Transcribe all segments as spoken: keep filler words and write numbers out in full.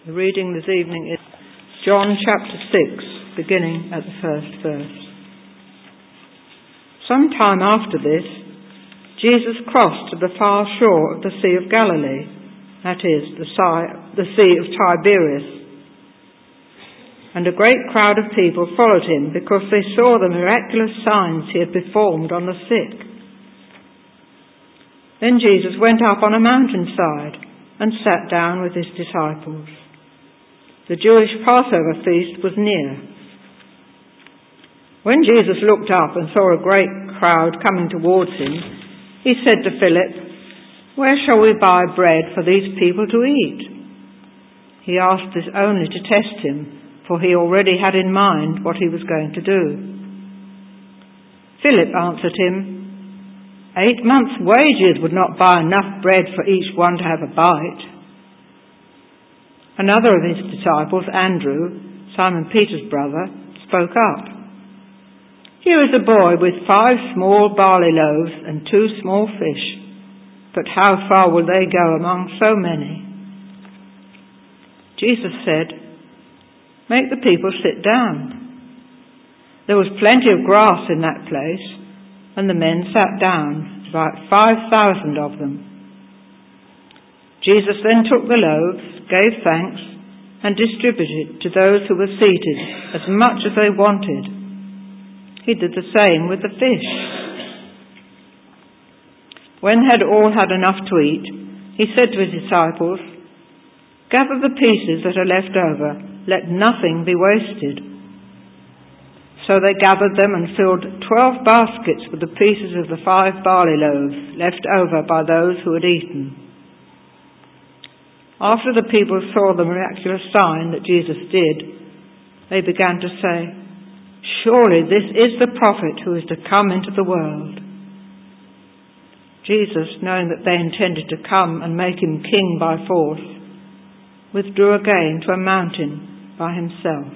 The reading this evening is John chapter six, beginning at the first verse. Some time after this, Jesus crossed to the far shore of the Sea of Galilee, that is, the Sea of Tiberias. And a great crowd of people followed him because they saw the miraculous signs he had performed on the sick. Then Jesus went up on a mountainside and sat down with his disciples. The Jewish Passover feast was near. When Jesus looked up and saw a great crowd coming towards him, he said to Philip, "Where shall we buy bread for these people to eat?" He asked this only to test him, for he already had in mind what he was going to do. Philip answered him, Eight months' wages would not buy enough bread for each one to have a bite." Another of his disciples, Andrew, Simon Peter's brother, spoke up. "Here is a boy with five small barley loaves and two small fish, but how far will they go among so many?" Jesus said, "Make the people sit down." There was plenty of grass in that place, and the men sat down, about five thousand of them. Jesus then took the loaves, gave thanks, and distributed to those who were seated as much as they wanted. He did the same with the fish. When they had all had enough to eat, he said to his disciples, "Gather the pieces that are left over, let nothing be wasted." So they gathered them and filled twelve baskets with the pieces of the five barley loaves left over by those who had eaten. After the people saw the miraculous sign that Jesus did, they began to say, "Surely this is the prophet who is to come into the world." Jesus, knowing that they intended to come and make him king by force, withdrew again to a mountain by himself.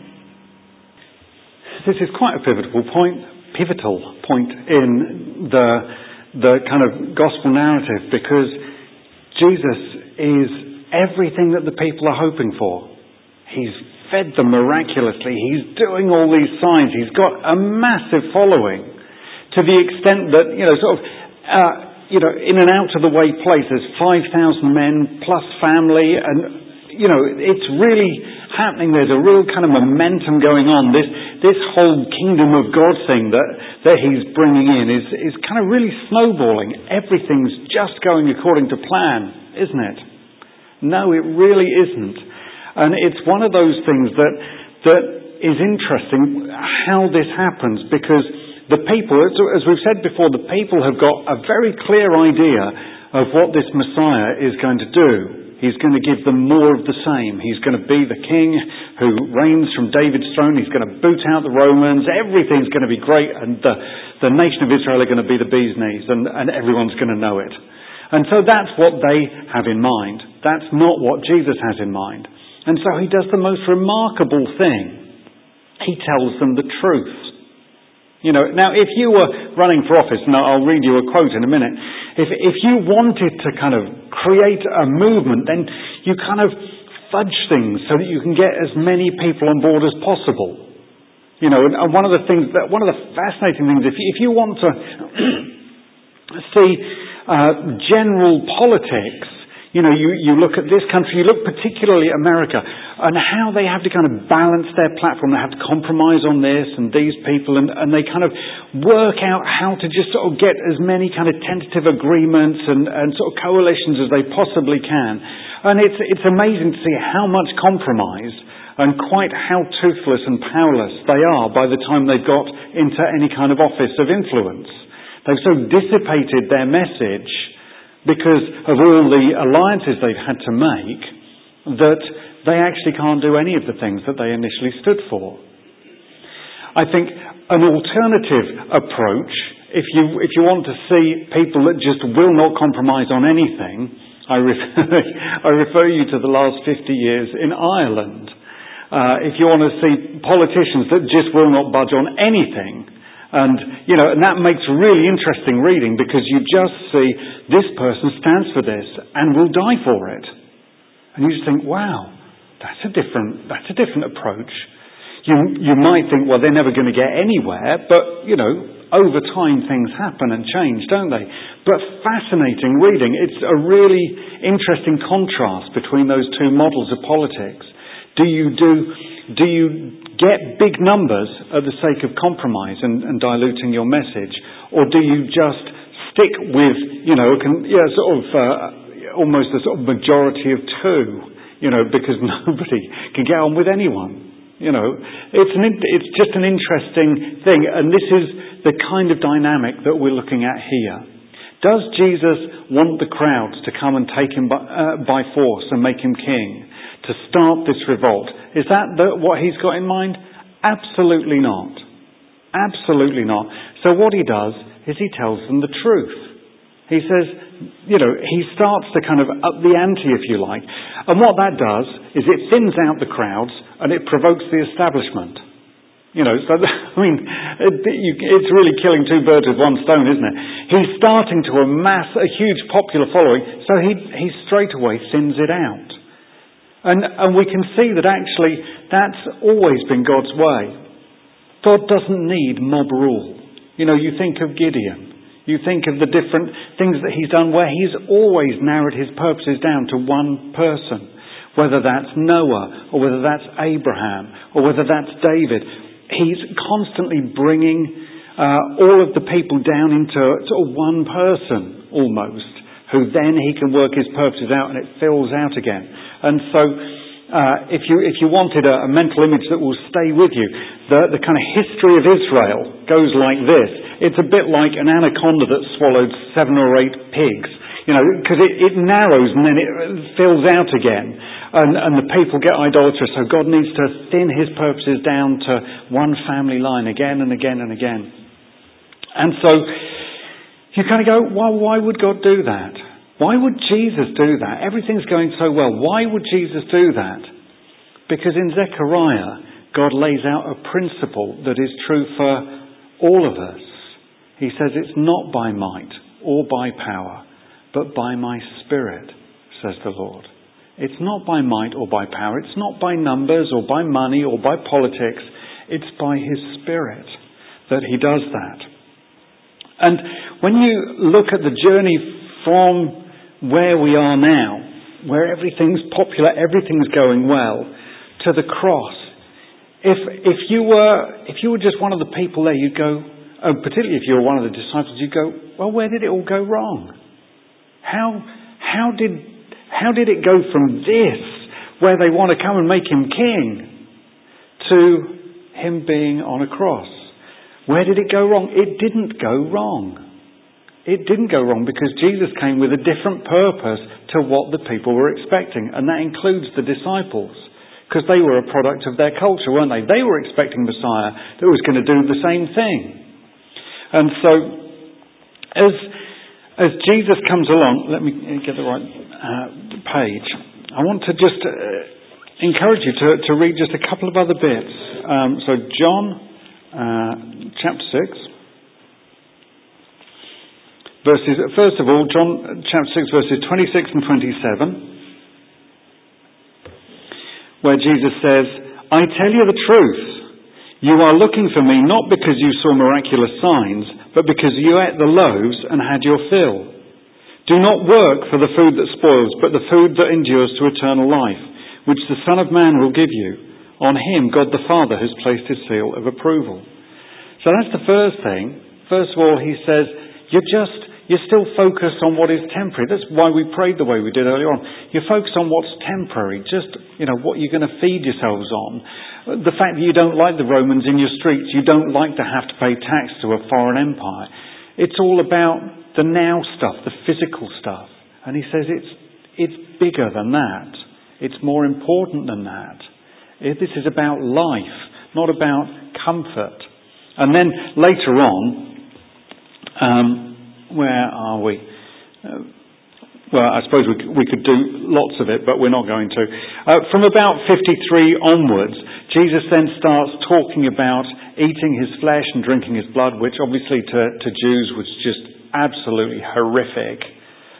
This is quite a pivotal point, pivotal point in the the kind of gospel narrative, because Jesus is everything that the people are hoping for. He's fed them miraculously. He's doing all these signs. He's got a massive following, to the extent that, you know, sort of, uh, you know, in an out-of-the-way place, there's five thousand men plus family, and, you know, it's really happening. There's a real kind of momentum going on. This this whole kingdom of God thing that, that he's bringing in is, is kind of really snowballing. Everything's just going according to plan, isn't it? No, it really isn't. And it's one of those things that that is interesting how this happens, because the people, as we've said before, the people have got a very clear idea of what this Messiah is going to do. He's going to give them more of the same. He's going to be the king who reigns from David's throne. He's going to boot out the Romans. Everything's going to be great, and the, the nation of Israel are going to be the bee's knees, and, and everyone's going to know it. And so that's what they have in mind. That's not what Jesus has in mind. And so he does the most remarkable thing. He tells them the truth. You know, now if you were running for office, and I'll read you a quote in a minute, if if you wanted to kind of create a movement, then you kind of fudge things so that you can get as many people on board as possible. You know, and, and one of the things that, one of the fascinating things, if you, if you want to see uh, general politics, you know, you, you look at this country, you look particularly at America, and how they have to kind of balance their platform. They have to compromise on this and these people, and, and they kind of work out how to just sort of get as many kind of tentative agreements and, and sort of coalitions as they possibly can. And it's, it's amazing to see how much compromise and quite how toothless and powerless they are by the time they've got into any kind of office of influence. They've so dissipated their message because of all the alliances they've had to make, that they actually can't do any of the things that they initially stood for. I think an alternative approach, if you if you want to see people that just will not compromise on anything, I refer, I refer you to the last fifty years in Ireland. Uh, if you want to see politicians that just will not budge on anything, and, you know, and that makes really interesting reading, because you just see this person stands for this and will die for it. And you just think, wow, That's a different, that's a different approach. You, you might think, well, they're never going to get anywhere, but, you know, over time things happen and change, don't they? But fascinating reading. It's a really interesting contrast between those two models of politics. Do you do, do you get big numbers at the sake of compromise and, and diluting your message? Or do you just stick with, you know, can, yeah, sort of, uh, almost a sort of majority of two, you know, because nobody can get on with anyone? You know, it's an, it's just an interesting thing, and this is the kind of dynamic that we're looking at here. Does Jesus want the crowds to come and take him by, uh, by force and make him king, to start this revolt? Is that the, what he's got in mind? Absolutely not. Absolutely not. So what he does is he tells them the truth. He says, you know, he starts to kind of up the ante, if you like. And what that does is it thins out the crowds and it provokes the establishment. You know, so, I mean, it, you, it's really killing two birds with one stone, isn't it? He's starting to amass a huge popular following, so he, he straight away thins it out. And, and we can see that actually that's always been God's way. God doesn't need mob rule. You know, you think of Gideon. You think of the different things that he's done where he's always narrowed his purposes down to one person. Whether that's Noah, or whether that's Abraham, or whether that's David. He's constantly bringing uh, all of the people down into sort of one person, almost, who then he can work his purposes out and it fills out again. And so, uh, if you if you wanted a, a mental image that will stay with you, the, the kind of history of Israel goes like this. It's a bit like an anaconda that swallowed seven or eight pigs, you know, because it, it narrows and then it fills out again. And, and the people get idolatrous, so God needs to thin his purposes down to one family line again and again and again. And so you kind of go, well, why would God do that? Why would Jesus do that? Everything's going so well. Why would Jesus do that? Because in Zechariah, God lays out a principle that is true for all of us. He says it's not by might or by power, but by my Spirit, says the Lord. It's not by might or by power. It's not by numbers or by money or by politics. It's by his Spirit that he does that. And when you look at the journey from where we are now, where everything's popular, everything's going well, to the cross, if if you were if you were just one of the people there, you'd go, oh, particularly if you were one of the disciples, you'd go, well, where did it all go wrong? How how did How did it go from this, where they want to come and make him king, to him being on a cross? Where did it go wrong? It didn't go wrong. It didn't go wrong because Jesus came with a different purpose to what the people were expecting. And that includes the disciples. Because they were a product of their culture, weren't they? They were expecting Messiah that was going to do the same thing. And so, as... As Jesus comes along, let me get the right uh, page. I want to just uh, encourage you to, to read just a couple of other bits. Um, so John uh, chapter six. Verses, first of all, John chapter six, verses twenty-six and twenty-seven. Where Jesus says, I tell you the truth. You are looking for me not because you saw miraculous signs, but because you ate the loaves and had your fill. Do not work for the food that spoils, but the food that endures to eternal life, which the Son of Man will give you. On him, God the Father has placed his seal of approval. So that's the first thing. First of all, he says, you're just, you're still focused on what is temporary. That's why we prayed the way we did earlier on. You're focused on what's temporary, just, you know, what you're going to feed yourselves on. The fact that you don't like the Romans in your streets, you don't like to have to pay tax to a foreign empire. It's all about the now stuff, the physical stuff. And he says it's it's bigger than that. It's more important than that. It, this is about life, not about comfort. And then later on, um, where are we? Uh, Well, I suppose we, we could do lots of it, but we're not going to. Uh, from about fifty-three onwards, Jesus then starts talking about eating his flesh and drinking his blood, which obviously to, to Jews was just absolutely horrific.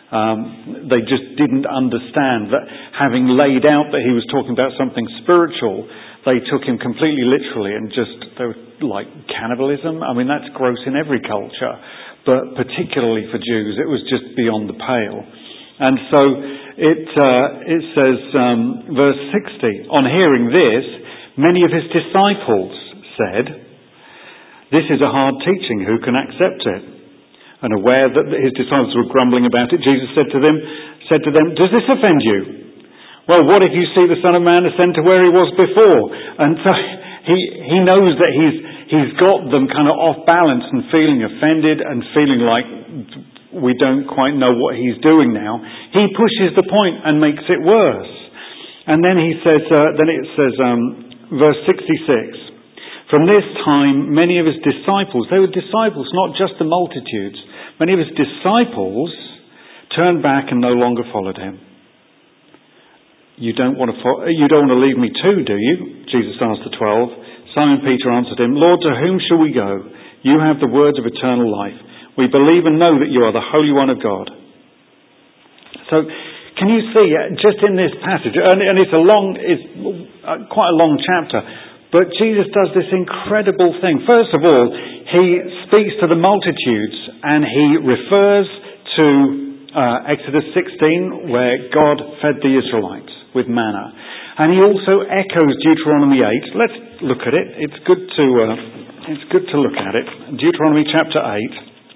Um, they just didn't understand that, having laid out that he was talking about something spiritual, they took him completely literally and just, they were like cannibalism. I mean, that's gross in every culture, but particularly for Jews, it was just beyond the pale. And so it, uh, it says, um, verse sixty, on hearing this, many of his disciples said, "This is a hard teaching, who can accept it?" And aware that his disciples were grumbling about it, Jesus said to them, said to them, "Does this offend you? Well, what if you see the Son of Man ascend to where he was before?" And so he he knows that he's he's got them kind of off balance and feeling offended and feeling like we don't quite know what he's doing now. He pushes the point and makes it worse. And then he says, uh, then it says, um, verse sixty-six. From this time, many of his disciples, they were disciples, not just the multitudes, many of his disciples turned back and no longer followed him. You don't want to fo- you don't want to leave me too, do you? Jesus asked the twelve. Simon Peter answered him, "Lord, to whom shall we go? You have the words of eternal life. We believe and know that you are the Holy One of God." So, can you see, just in this passage, and, and it's a long, it's quite a long chapter, but Jesus does this incredible thing. First of all, he speaks to the multitudes and he refers to uh, Exodus sixteen, where God fed the Israelites with manna. And he also echoes Deuteronomy eight. Let's look at it. It's good to uh, it's good to look at it. Deuteronomy chapter eight.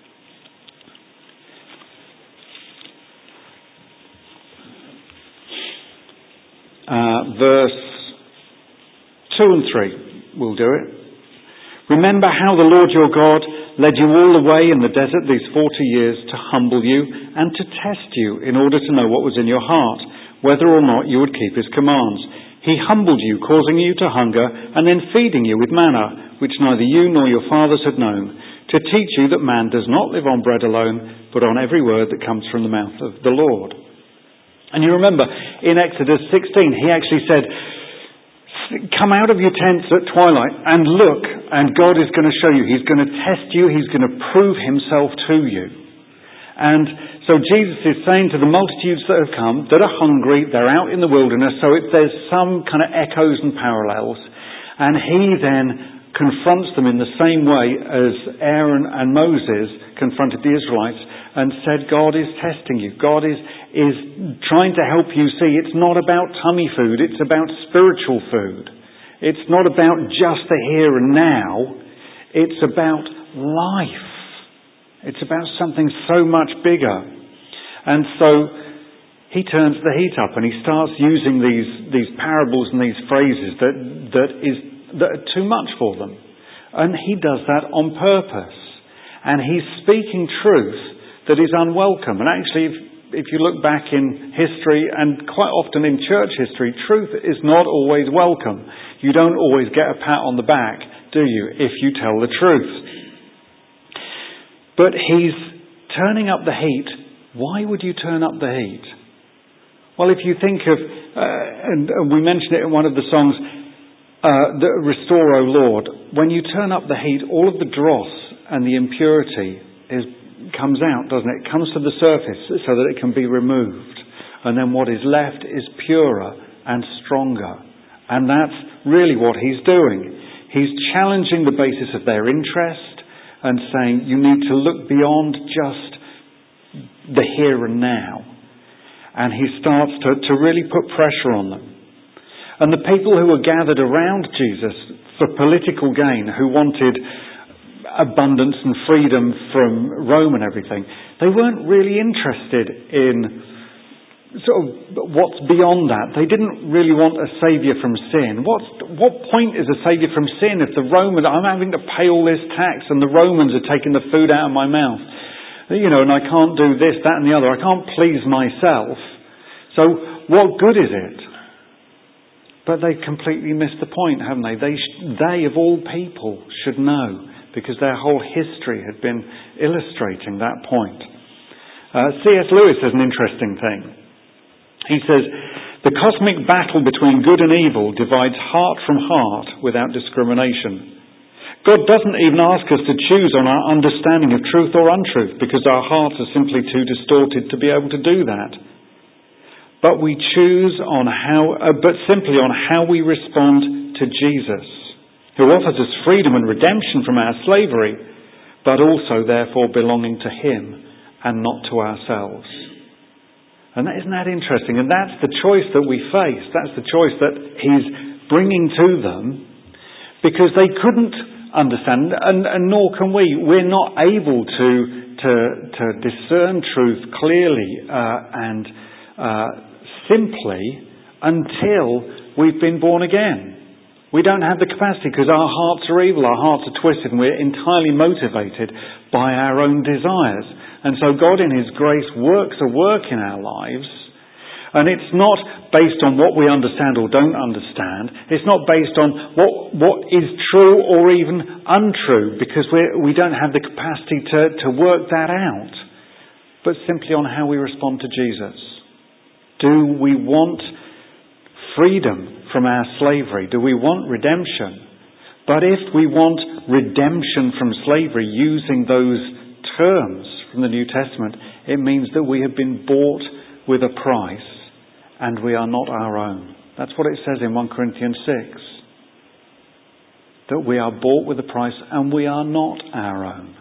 Uh, verse two and three, we'll do it. "Remember how the Lord your God led you all the way in the desert these forty years to humble you and to test you in order to know what was in your heart, whether or not you would keep his commands. He humbled you, causing you to hunger, and then feeding you with manna, which neither you nor your fathers had known, to teach you that man does not live on bread alone, but on every word that comes from the mouth of the Lord." And you remember, in Exodus sixteen, he actually said, "Come out of your tents at twilight and look, and God is going to show you. He's going to test you. He's going to prove himself to you." And so Jesus is saying to the multitudes that have come, that are hungry, they're out in the wilderness, so it, there's some kind of echoes and parallels. And he then confronts them in the same way as Aaron and Moses confronted the Israelites and said, God is testing you. God is, is trying to help you see it's not about tummy food, it's about spiritual food. It's not about just the here and now, it's about life. It's about something so much bigger. And so he turns the heat up and he starts using these, these parables and these phrases that, that, is, that are too much for them. And he does that on purpose. And he's speaking truth that is unwelcome. And actually, if, if you look back in history, and quite often in church history, truth is not always welcome. You don't always get a pat on the back, do you, if you tell the truth. But he's turning up the heat. Why would you turn up the heat? Well, if you think of, uh, and, and we mentioned it in one of the songs, uh, the Restore, O Lord, when you turn up the heat, all of the dross and the impurity is comes out, doesn't it? It comes to the surface so that it can be removed. And then what is left is purer and stronger. And that's really what he's doing. He's challenging the basis of their interest and saying you need to look beyond just the here and now. And he starts to, to really put pressure on them. And the people who were gathered around Jesus for political gain, who wanted abundance and freedom from Rome and everything, they weren't really interested in sort of what's beyond that. They didn't really want a saviour from sin. What's, what point is a saviour from sin if the Romans, I'm having to pay all this tax and the Romans are taking the food out of my mouth, you know, and I can't do this, that and the other. I can't please myself. So what good is it? But they've completely missed the point, haven't they? They, sh- they of all people should know, because their whole history had been illustrating that point. Uh, C S Lewis has an interesting thing. He says, the cosmic battle between good and evil divides heart from heart without discrimination. God doesn't even ask us to choose on our understanding of truth or untruth, because our hearts are simply too distorted to be able to do that. But we choose on how, uh, but simply on how we respond to Jesus, who offers us freedom and redemption from our slavery, but also therefore belonging to Him and not to ourselves. And that, isn't that interesting? And that's the choice that we face. That's the choice that He's bringing to them, because they couldn't understand, and, and nor can we. We're not able to to, to discern truth clearly uh, and uh, simply until we've been born again. We don't have the capacity because our hearts are evil, our hearts are twisted, and we're entirely motivated by our own desires. And so God in His grace works a work in our lives, and it's not based on what we understand or don't understand. It's not based on what what is true or even untrue, because we we don't have the capacity to, to work that out, but simply on how we respond to Jesus. Do we want freedom from our slavery? Do we want redemption? But if we want redemption from slavery using those terms from the New Testament, it means that we have been bought with a price, and we are not our own. That's what it says in First Corinthians six. That we are bought with a price and we are not our own.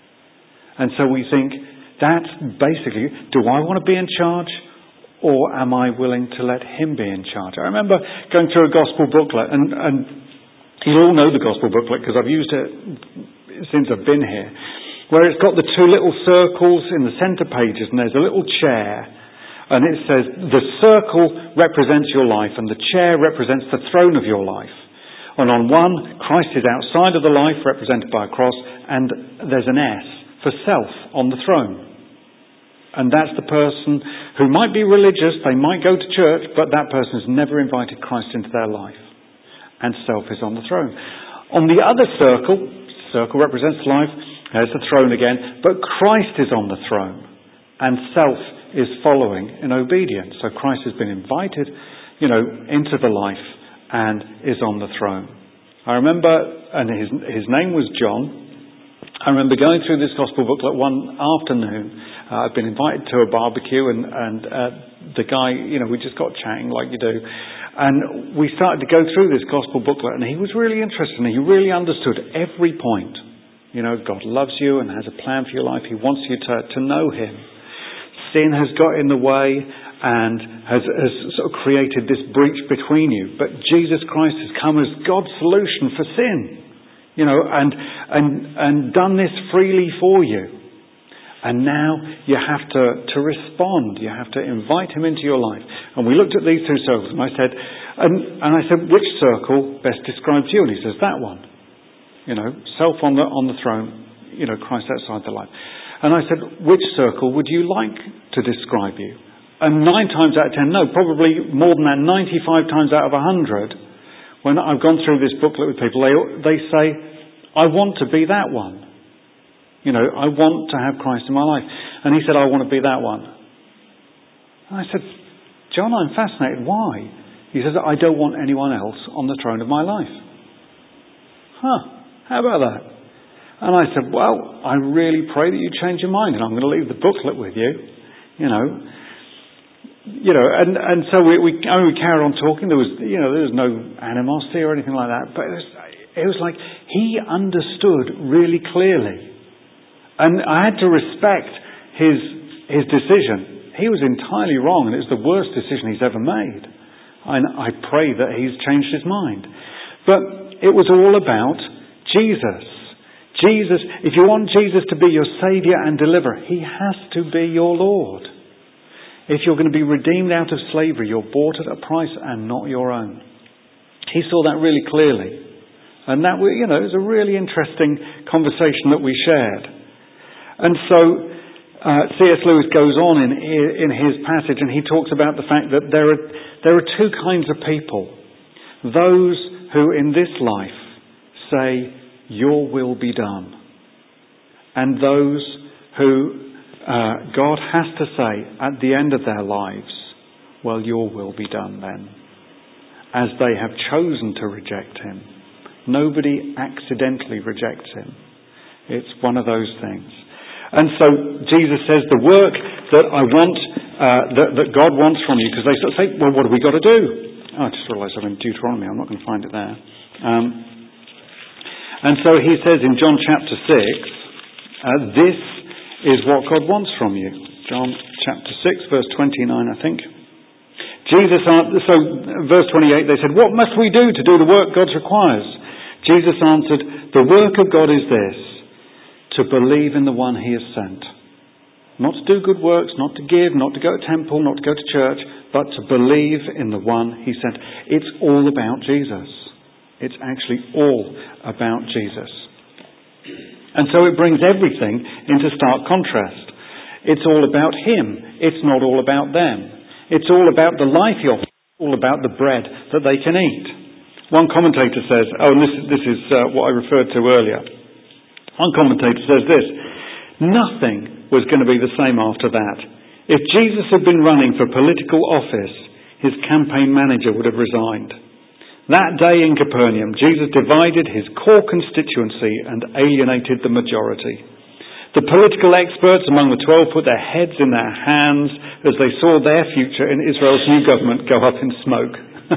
And so we think, that's basically, do I want to be in charge, or am I willing to let Him be in charge? I remember going through a gospel booklet, and, and you all know the gospel booklet because I've used it since I've been here, where it's got the two little circles in the centre pages, and there's a little chair. And it says, the circle represents your life and the chair represents the throne of your life. And on one, Christ is outside of the life, represented by a cross, and there's an S for self on the throne. And that's the person who might be religious, they might go to church, but that person has never invited Christ into their life. And self is on the throne. On the other circle, circle represents life, there's the throne again, but Christ is on the throne. And self is following in obedience. So Christ has been invited, you know, into the life and is on the throne. I remember, and his his name was John. I remember going through this gospel booklet one afternoon. Uh, I'd been invited to a barbecue, and and uh, the guy, you know, we just got chatting like you do, and we started to go through this gospel booklet, and he was really interested, and he really understood every point. You know, God loves you and has a plan for your life. He wants you to to know Him. Sin has got in the way and has, has sort of created this breach between you. But Jesus Christ has come as God's solution for sin, you know, and and and done this freely for you. And now you have to, to respond. You have to invite Him into your life. And we looked at these two circles, and I said, and, and I said, which circle best describes you? And he says, that one. You know, self on the on the throne, you know, Christ outside the life. And I said, which circle would you like to describe you? And nine times out of ten, no, probably more than that, ninety-five times out of a hundred, when I've gone through this booklet with people, they, they say, I want to be that one. You know, I want to have Christ in my life. And he said, I want to be that one. And I said, John, I'm fascinated. Why? He says, I don't want anyone else on the throne of my life. Huh, how about that? And I said, well, I really pray that you change your mind, and I'm going to leave the booklet with you, you know. You know, and, and so we, we, I mean, we carried on talking. There was, you know, there was no animosity or anything like that. But it was, it was like he understood really clearly. And I had to respect his his decision. He was entirely wrong, and it was the worst decision he's ever made. And I pray that he's changed his mind. But it was all about Jesus. Jesus, if you want Jesus to be your Saviour and deliverer, He has to be your Lord. If you're going to be redeemed out of slavery, you're bought at a price and not your own. He saw that really clearly. And that, you know, it was a really interesting conversation that we shared. And so uh, C S Lewis goes on in, in his passage, and he talks about the fact that there are, there are two kinds of people. Those who in this life say, your will be done. And those who uh, God has to say at the end of their lives, well, your will be done then. As they have chosen to reject Him, Nobody accidentally rejects him. It's one of those things. And so Jesus says the work that I want, uh, that, that God wants from you, because they sort of say, well, what have we got to do? Oh, I just realised I'm in Deuteronomy. I'm not going to find it there. Um, and so he says in John chapter six, uh, this is what God wants from you. John chapter six, verse twenty-nine, I think. Jesus, so verse twenty-eight, they said, what must we do to do the work God requires? Jesus answered, the work of God is this, to believe in the one he has sent. Not to do good works, not to give, not to go to temple, not to go to church, but to believe in the one he sent. It's all about Jesus. It's actually all about Jesus. And so it brings everything into stark contrast. It's all about him. It's not all about them. It's all about the life he offers, all about the bread that they can eat. One commentator says, oh, and this, this is uh, what I referred to earlier. One commentator says this, nothing was going to be the same after that. If Jesus had been running for political office, his campaign manager would have resigned. That day in Capernaum, Jesus divided his core constituency and alienated the majority. The political experts among the twelve put their heads in their hands as they saw their future in Israel's new government go up in smoke.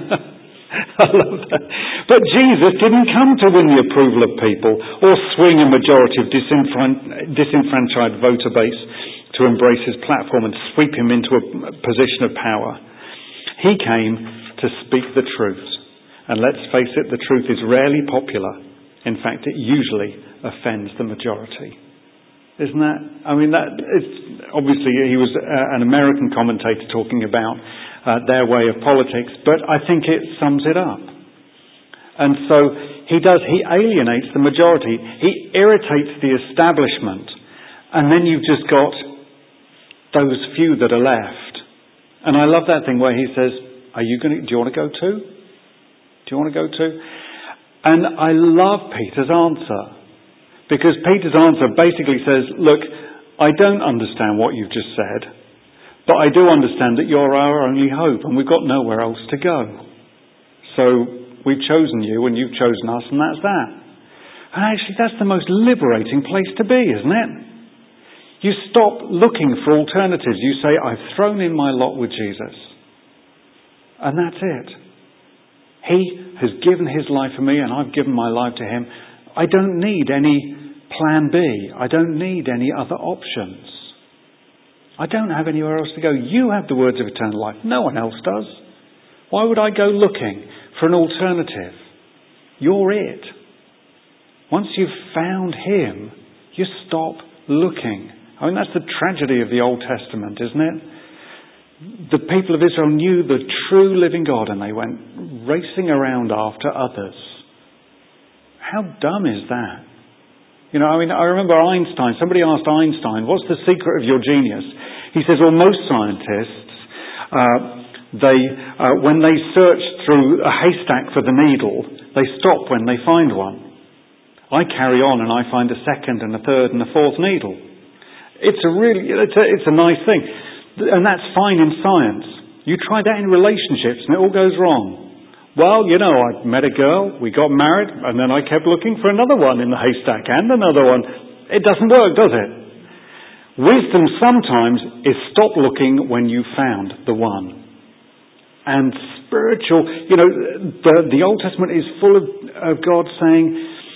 I love that. But Jesus didn't come to win the approval of people or swing a majority of disenfran- disenfranchised voter base to embrace his platform and sweep him into a position of power. He came to speak the truth. And let's face it, the truth is rarely popular. In fact, it usually offends the majority. Isn't that? I mean, that is, obviously he was uh, an American commentator talking about uh, their way of politics, but I think it sums it up. And so he does, he alienates the majority. He irritates the establishment. And then you've just got those few that are left. And I love that thing where he says, are you going to, do you want to go too? Do you want to go too? And I love Peter's answer. Because Peter's answer basically says, look, I don't understand what you've just said, but I do understand that you're our only hope and we've got nowhere else to go. So we've chosen you and you've chosen us and that's that. And actually that's the most liberating place to be, isn't it? You stop looking for alternatives. You say, I've thrown in my lot with Jesus. And that's it. He has given his life for me and I've given my life to him. I don't need any plan B. I don't need any other options. I don't have anywhere else to go. You have the words of eternal life. No one else does. Why would I go looking for an alternative? You're it. Once you've found him, you stop looking. I mean, that's the tragedy of the Old Testament, isn't it? The people of Israel knew the true living God and they went racing around after others. How dumb is that? You know, I mean, I remember Einstein. Somebody asked Einstein, what's the secret of your genius? He says, well, most scientists, uh, they, uh, when they search through a haystack for the needle, they stop when they find one. I carry on and I find a second and a third and a fourth needle. It's a really, it's a, it's a nice thing. And that's fine in science. You try that in relationships and it all goes wrong. Well, you know, I met a girl, we got married, and then I kept looking for another one in the haystack and another one. It doesn't work, does it? Wisdom sometimes is stop looking when you found the one. And spiritual, you know, the, the Old Testament is full of, of God saying,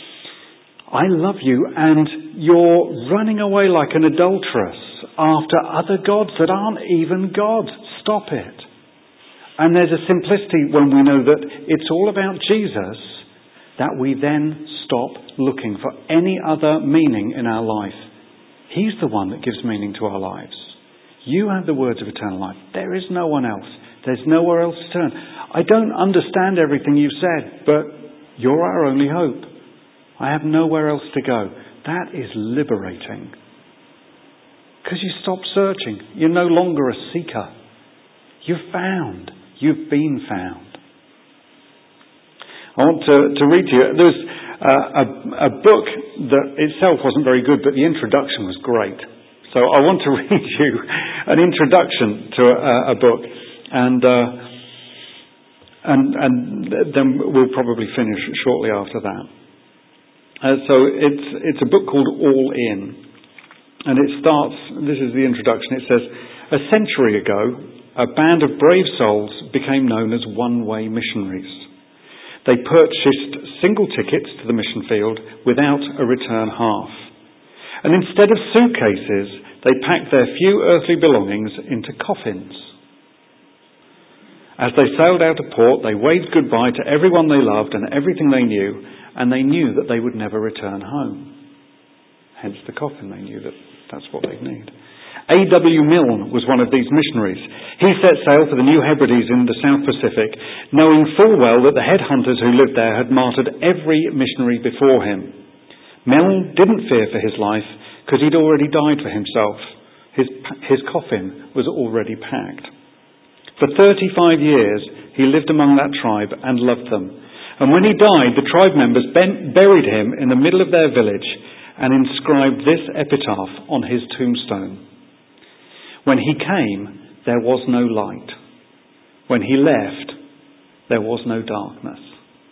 I love you, and you're running away like an adulteress after other gods that aren't even God. Stop it. And there's a simplicity when we know that it's all about Jesus, that we then stop looking for any other meaning in our life. He's the one that gives meaning to our lives. You have the words of eternal life. There is no one else. There's nowhere else to turn. I don't understand everything you've said, but you're our only hope. I have nowhere else to go. That is liberating. Because you stop searching. You're no longer a seeker. You're found. You've been found. I want to, to read to you. There's uh, a, a book that itself wasn't very good, but the introduction was great. So I want to read you an introduction to a, a book. And uh, And, and then we'll probably finish shortly after that. Uh, so it's, it's a book called All In. And it starts, this is the introduction, it says, a century ago, a band of brave souls became known as one-way missionaries. They purchased single tickets to the mission field without a return half. And instead of suitcases, they packed their few earthly belongings into coffins. As they sailed out of port, they waved goodbye to everyone they loved and everything they knew, and they knew that they would never return home. Hence the coffin, they knew that that's what they'd need. A W Milne was one of these missionaries. He set sail for the New Hebrides in the South Pacific, knowing full well that the headhunters who lived there had martyred every missionary before him. Milne didn't fear for his life because he'd already died for himself. His, his coffin was already packed. For thirty-five years, he lived among that tribe and loved them. And when he died, the tribe members ben- buried him in the middle of their village and inscribed this epitaph on his tombstone. When he came, there was no light. When he left, there was no darkness.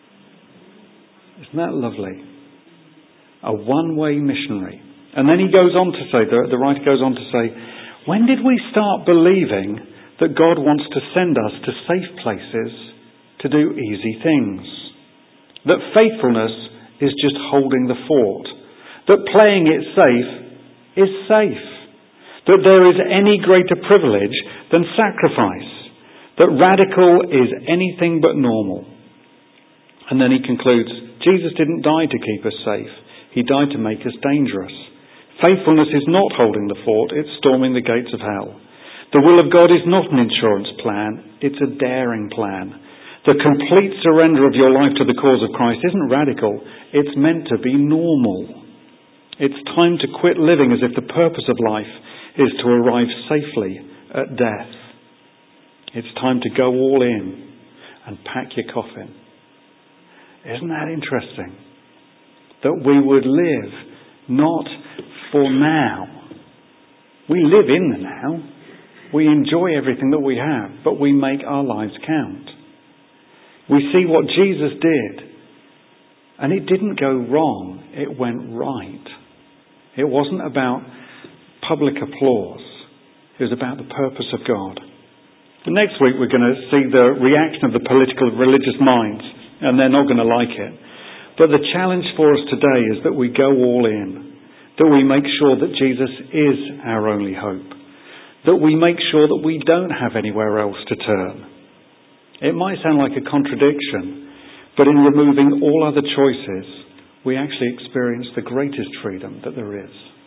Isn't that lovely? A one-way missionary. And then he goes on to say, the, the writer goes on to say, when did we start believing that God wants to send us to safe places to do easy things? That faithfulness is just holding the fort. That playing it safe is safe. That there is any greater privilege than sacrifice. That radical is anything but normal. And then he concludes, Jesus didn't die to keep us safe. He died to make us dangerous. Faithfulness is not holding the fort, it's storming the gates of hell. The will of God is not an insurance plan, it's a daring plan. The complete surrender of your life to the cause of Christ isn't radical, it's meant to be normal. It's time to quit living as if the purpose of life is to arrive safely at death. It's time to go all in and pack your coffin. Isn't that interesting? That we would live not for now. We live in the now. We enjoy everything that we have, but we make our lives count. We see what Jesus did, and it didn't go wrong, it went right. It wasn't about public applause, it was about the purpose of God. And next week we're going to see the reaction of the political religious minds, and they're not going to like it. But the challenge for us today is that we go all in, that we make sure that Jesus is our only hope. That we make sure that we don't have anywhere else to turn. It might sound like a contradiction, but in removing all other choices, we actually experience the greatest freedom that there is.